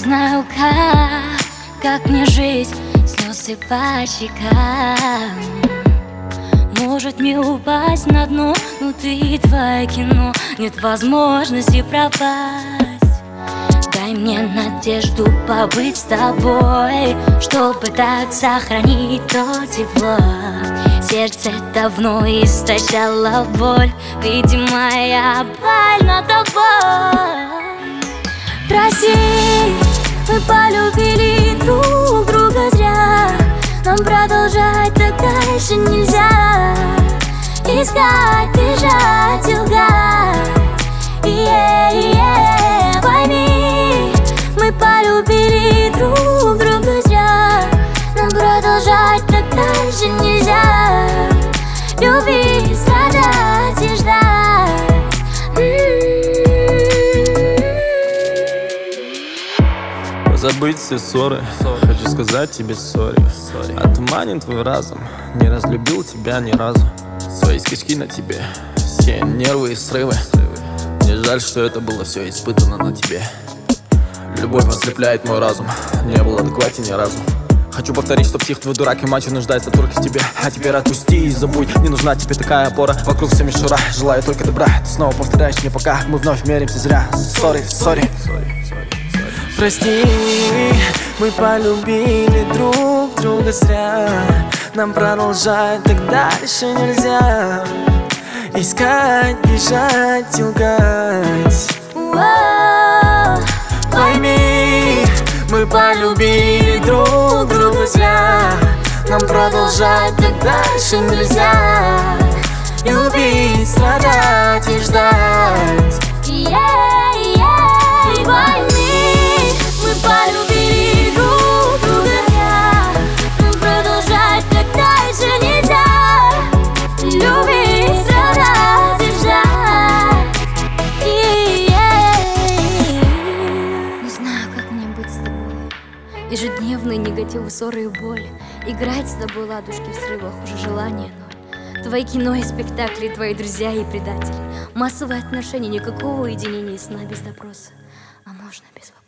знаю, как мне жить, слезы по щекам. Может мне упасть на дно, но ты и твое кино, нет возможности пропасть. Дай мне надежду побыть с тобой, чтобы так сохранить то тепло. Сердце давно истощало боль, видимо, я больна тобой. Прости, мы полюбили друг друга зря, нам продолжать так дальше нельзя. Искать, бежать и лгать. Пойми, мы полюбили друг друга зря, нам продолжать так дальше нельзя. Любить, страдать и ждать. Забыть все ссоры, хочу сказать тебе сори. Отуманен твой разум, не разлюбил тебя ни разу. Свои скачки на тебе, все нервы и срывы. Мне жаль, что это было все испытано на тебе. Любовь ослепляет мой разум, не был адекватен ни разу. Хочу повторить, что псих твой дурак и мачо нуждается только в тебе. А теперь отпусти и забудь, не нужна тебе такая опора. Вокруг все мишура, желаю только добра. Ты снова повторяешь мне, пока мы вновь меримся зря. Сори. Прости, мы полюбили друг друга зря, нам продолжать так дальше нельзя. Искать, бежать и лгать. Пойми, мы полюбили друг друга зря, нам продолжать так дальше нельзя. Любить, страдать и ждать. Пойми, мы полюбили друг друга зря, нам продолжать так дальше нельзя. Любить, страдать и ждать. Не знаю, как мне быть с тобой. Ежедневные негативы, ссоры и боль. Играть с тобой ладушки в срывах уже желание ноль. Твои кино и спектакли, твои друзья и предатели. Массовые отношения, никакого уединения и сна без допроса. А можно без вопроса.